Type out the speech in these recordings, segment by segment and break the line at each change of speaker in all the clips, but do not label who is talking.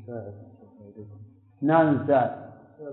نعم ساعد.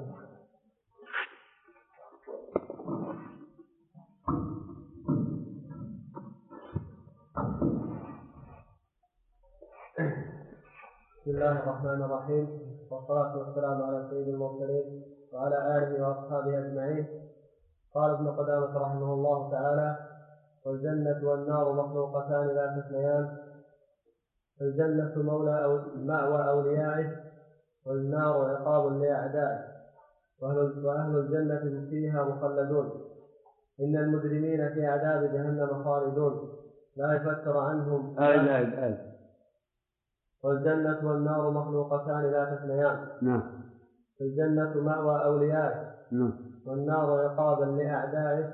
بسم الله الرحمن الرحيم، والصلاة والسلام على سيد المرسلين وعلى آله وأصحابه أجمعين. قال ابن قدامة رحمه الله تعالى: والجنة والنار مخلوقتان لا تثنيان، الجنة مأوى أوليائه، والنار عقاب لأعدائه، وأهل الجنة فيها مخلدون. إن المجرمين في عذاب جهنم خالدون لا يفتر عنهم. والجنة والنار مخلوقتان لا تثنيان. الجنة مأوى أوليائه، والنار عقابا لأعدائه.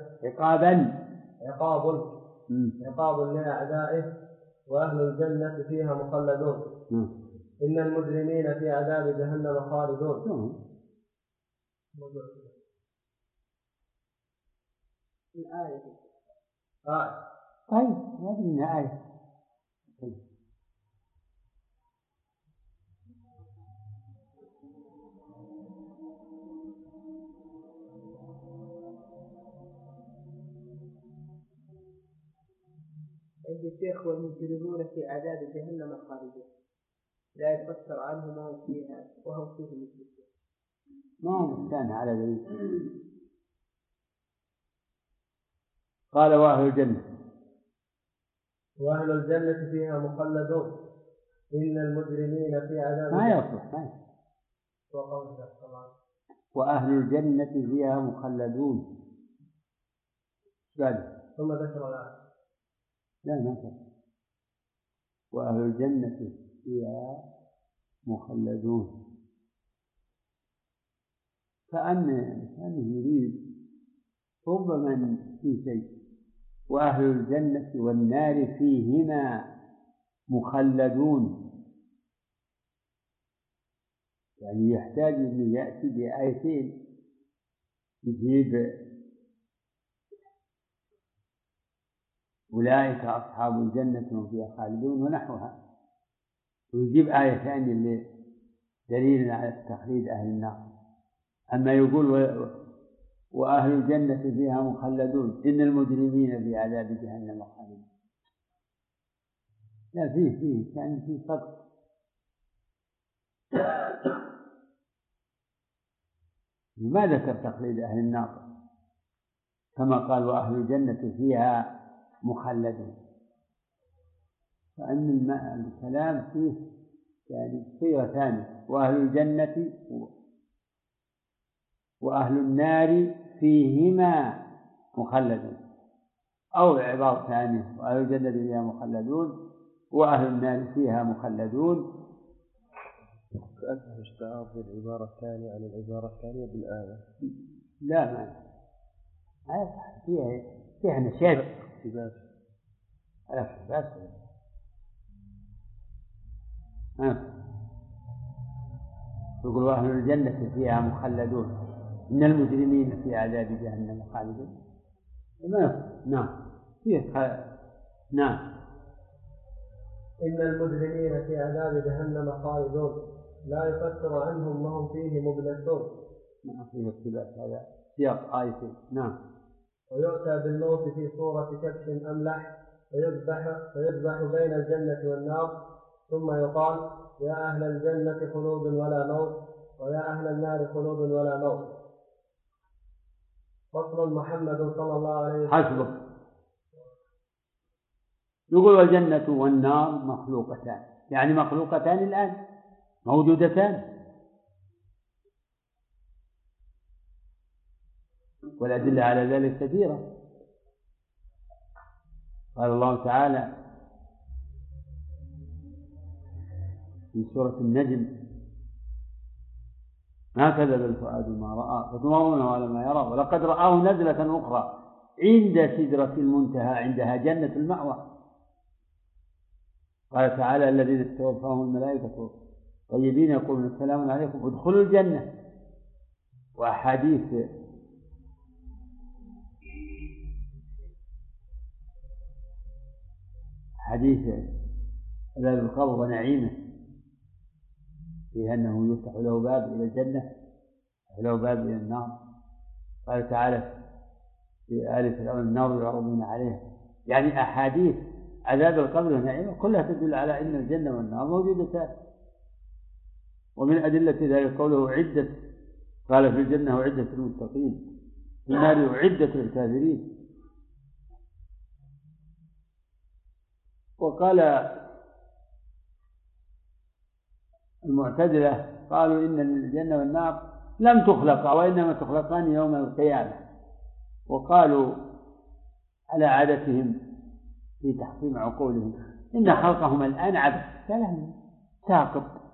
عقاب لأعدائه، وأهل الجنة فيها مخلدون. إن المجرمين في عذاب جهنم خالدون.
الآية طيب هذه آية.
الشيخ: والمجرمون في عذاب جهنم خالدون لا يفتر عنهم وهم فيه مشركون.
ما كان على ذلك. قال: وأهل
الجنة فيها مخلدون. إن المجرمين في عذاب
ما يصلح. وأهل الجنة فيها مخلدون.
ثم ذكر الآية.
لا نفر. وأهل الجنة فيها مخلدون، كأنه يريد ربما في شيء. وأهل الجنة والنار فيهما مخلدون، يعني يحتاج أن يأتي بآيتين يجيب أولئك أصحاب الجنة هم فيها خالدون ونحوها، ويجيب آية ثانية دليل على تخليد أهل النار. أما يقول وأهل الجنة فيها مخلدون إن المجرمين في عذاب جهنم خالدون، لا فيه كان فيه صدق. ما ذكر تخليد أهل النار كما قال وأهل الجنة فيها مخلدون، فأن الكلام فيه يعني صيغة ثانية: وأهل الجنة وأهل النار فيهما مخلدون، أو عبارة ثانية: وأهل الجنة فيها مخلدون وأهل النار فيها مخلدون.
كأنه اشتعار في العبارة الثانية عن العبارة الثانية بالآية.
لا ما فيها نشاط
اقتباس.
بس يقول وأهل الجنة فيها مخلدون إن المجرمين في عذاب جهنم خالدون. نعم.
إن المجرمين في عذاب جهنم خالدون لا يفتر عنهم وهم فيه مبلسون.
فيه اقتباس، هذا سياق آية. نعم.
ويؤتى بالموت في صورة كبش أملح فيذبح بين الجنة والنار، ثم يقال: يا أهل الجنة خلود ولا موت، ويا أهل النار خلود ولا موت. فصل. محمد صلى الله عليه وسلم.
حسبك. يقول والجنة والنار مخلوقتان، يعني مخلوقتان الآن موجودتان، والأدلة على ذلك كثيرة. قال الله تعالى في سورة النجم: ما كذب الفؤاد ما رأى فتمارونه على ما يرى ولقد رآه نزلة أخرى عند سدرة المنتهى عندها جنة المأوى. قال تعالى: الذين توفاهم الملائكة طيبين يقولون السلام عليكم ادخلوا الجنة. وأحاديث عذاب القبر ونعيمه في أنه يفتح له باب إلى الجنة وله باب إلى النار. قال تعالى في آل فرعون النار يعرضون عليها، يعني أحاديث عذاب القبر ونعيمه كلها تدل على أن الجنة والنار موجودتان. ومن أدلة ذلك قوله عدة، قال في الجنة وعدة للمتقين، في النار وعدة للكافرين. وقال المعتزلة قالوا إن الجنة والنار لم تخلق وإنما تخلقان يوم القيامة، وقالوا على عادتهم في تحكيم عقولهم إن خلقهم الآن عبث، كلام ساقط.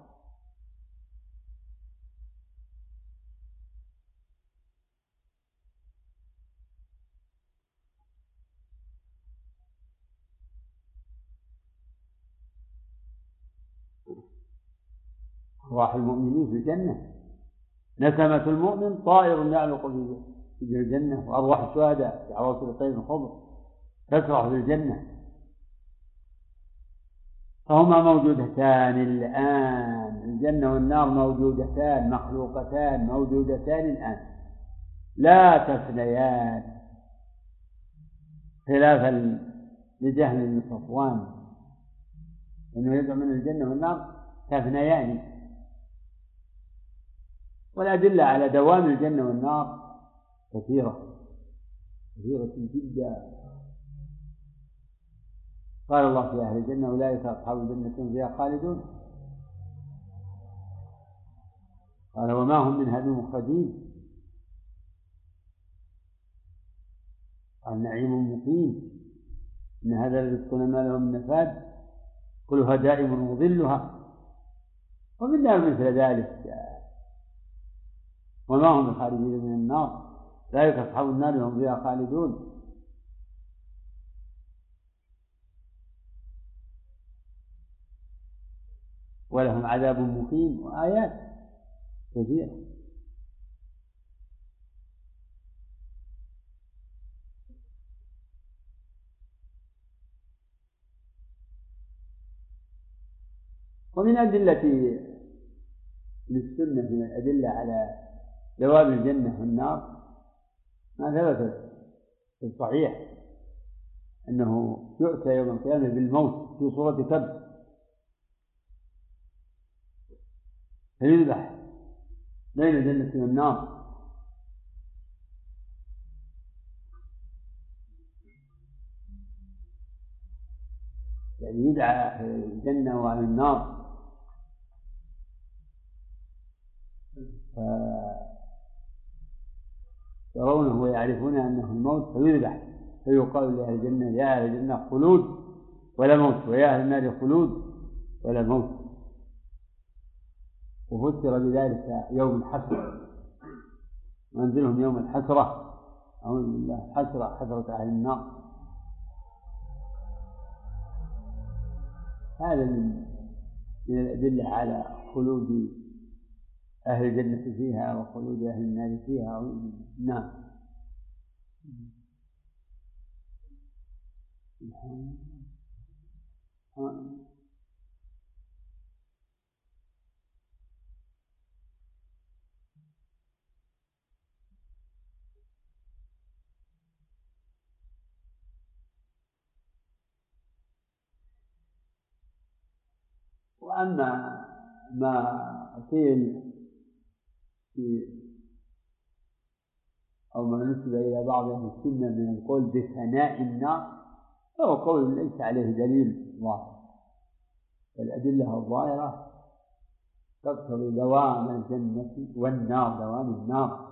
أرواح المؤمنين في الجنة، نسمة المؤمن طائر يعلق في الجنة، وأرواح الشهداء في عواصف الطير الخضر تسرح في الجنة، فهما موجودتان الآن. الجنة والنار موجودتان، مخلوقتان موجودتان الآن، لا تفنيان، خلافا لجهل بن صفوان إنه يدعو من الجنة والنار تفنيان. والأدلة على دوام الجنة والنار كثيرة جدا. قال الله في أهل الجنة أولئك أصحاب الجنة فيها خالدون، قال وما هم منها بمخرجين، قال نعيم مقيم، إن هذا رزقنا ما له من نفاد، كلها دائم وظلها، ومن نار مثل ذلك، وما هم بخارجين من النار، ذلك أصحاب النار هم فيها خالدون. ولهم عذاب مقيم، وآيات كثيرة. ومن أدلة للسنة من الأدلة على دوام الجنة والنار ما ثبت في الصحيح أنه يؤتى يوم القيامة بالموت في صورة كبش فيذبح بين الجنة والنار، يعني يدعى الجنة وعلى النار، يرونه ويعرفون أنه الموت فيذبح، فيقال لأهل الجنة يا أهل الجنة خلود ولا موت، ويا أهل النار خلود ولا موت. وفسر بذلك يوم الحسرة، منزلهم يوم الحسرة، أعوذ بالله، حسرة أهل النار. هذا من الأدلة على خلود أهل الجنة فيها وخلود أهل النار فيها. نعم. وأما ما قيل أو ما نسب إلى بعض أهل السنة من القول بفناء النار فهو قول ليس عليه دليل ظاهر، الأدلة الظاهرة تقتضي دوام الجنة والنار، دوام النار.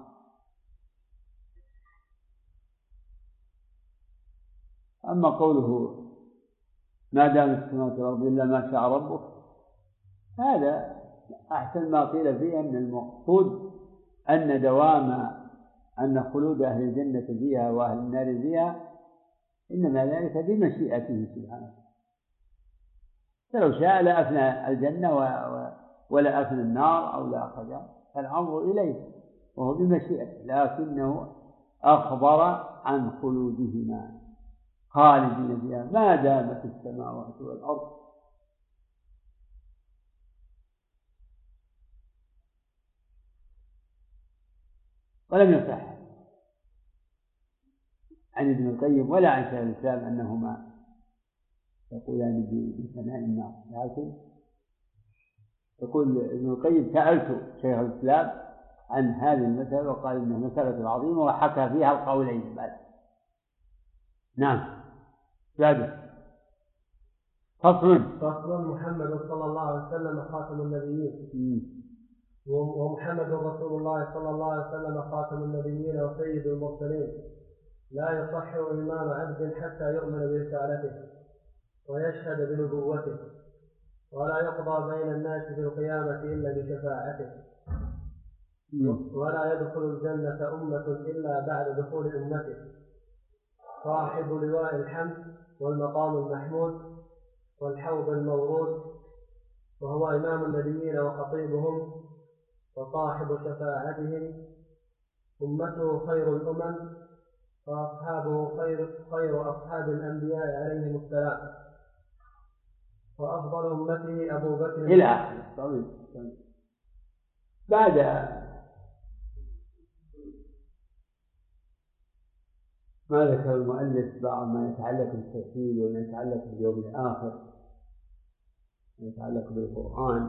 أما قوله ما دام السماوات والأرض إلا ما شاء ربك، هذا أحسن ما قيل فيه أن المقصود أن أن خلود أهل الجنة فيها وأهل النار فيها إنما ذلك بمشيئته سبحانه، فلو شاء لأفنى الجنة ولا أفنى النار أو لا أخرجها، فالأمر إليه وهو بمشيئته، لكنه أخبر عن خلودهما خالدين فيها ما دامت السماوات والأرض. ولم يصح عن ابن القيم ولا عن شيخ الإسلام أنهما يقولان بثناء الناس، لكن يقول ابن القيم سألت شيخ الإسلام عن هذه المسألة وقال إنها مسألة عظيمة وحكى فيها القولين بس. نعم. فصل.
محمد صلى الله عليه وسلم خاتم النبيين. ومحمد رسول الله صلى الله عليه وسلم خاتم النبيين وسيد المرسلين، لا يصح إيمان عبد حتى يؤمن برسالته ويشهد بنبوته، ولا يقضى بين الناس في القيامة إلا بشفاعته، ولا يدخل الجنة أمة إلا بعد دخول أمته، صاحب لواء الحمد والمقام المحمود والحوض المورود، وهو إمام النبيين وخطيبهم وصاحب شفاعتهم، أمته خير الأمم وأصحابه خير أصحاب الأنبياء عليهم السلام، وأفضل أمته أبو بكر
إلى آخره. طويل. بعد ما ذكر المؤلف بعض ما يتعلق بالتوحيد وما يتعلق باليوم الآخر وما يتعلق بالقرآن،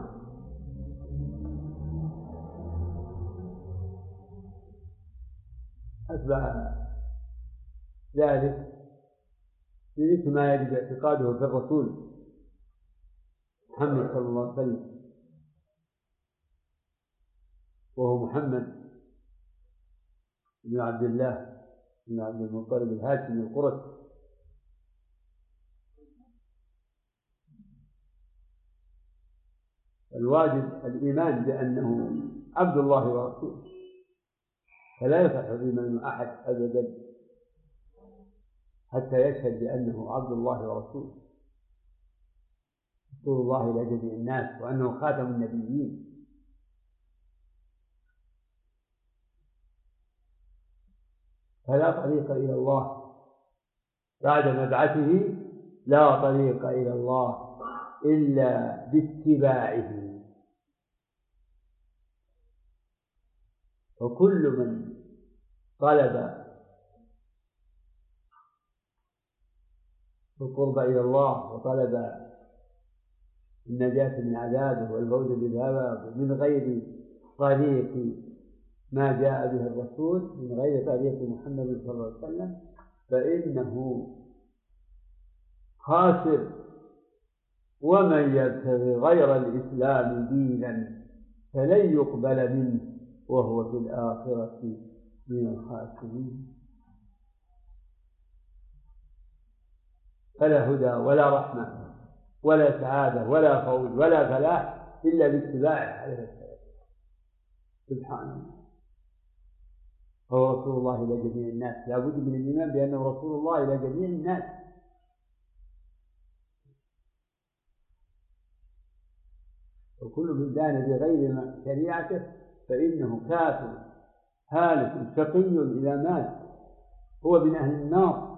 أتبع ذلك بمثل ما يجب اعتقاده في الرسول محمد صلى الله عليه وسلم، وهو محمد بن عبد الله بن عبد المطلب الهاشمي القرشي، الواجب الإيمان بأنه عبد الله ورسوله، فلا يصح الإيمان أحد أبدا حتى يشهد بأنه عبد الله ورسوله، رسول الله إلى جميع الناس، وأنه خاتم النبيين. فلا طريق إلى الله بعد مبعثه، لا طريق إلى الله إلا باتباعه. وكل من طلب القرب إلى الله وطلب النجاة من عذابه والفوز بالهوى من غير طريق ما جاء به الرسول، من غير طريق محمد صلى الله عليه وسلم، فإنه خاسر. ومن يبتغي غير الإسلام دينا فلن يقبل منه وهو في الآخرة من الخاسرين. فلا هدى ولا رحمة ولا سعادة ولا فوز ولا فلاح إلا باتباعه عليه السلام سبحانه. هو رسول الله إلى جميع الناس، لا بد من الإيمان بأنه رسول الله إلى جميع الناس. وكل من دان بغير شريعته فإنه كافر هالك شقي إذا مات، هو من أهل النار.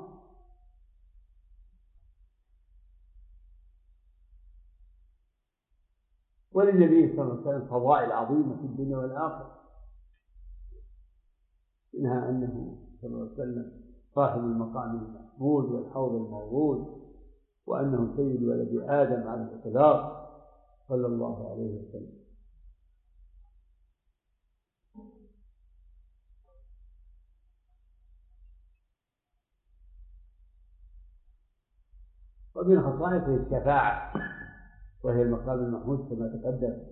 وللنبي صلى الله عليه وسلم فضائل عظيمة في الدنيا والآخرة، منها أنه صلى الله عليه وسلم صاحب المقام المحمود والحوض المورود، وأنه سيد ولد آدم على الإطلاق صلى الله عليه وسلم. ومن خصائصه الشفاعة، وهي المقام المحمود كما تقدم.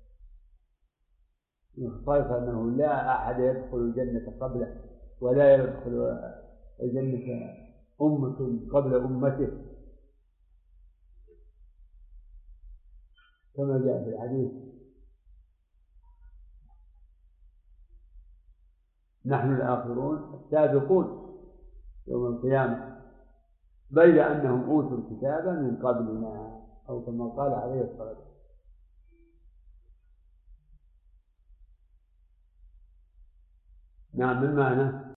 من خصائصه أنه لا أحد يدخل الجنة قبله، ولا يدخل الجنة أمة قبل أمته، كما جاء في الحديث: نحن الآخرون السابقون يوم القيامة، بين أنهم أوتوا الكتاب من قبلنا، أو كما قال عليه الصلاة والسلام. نعم، من معنى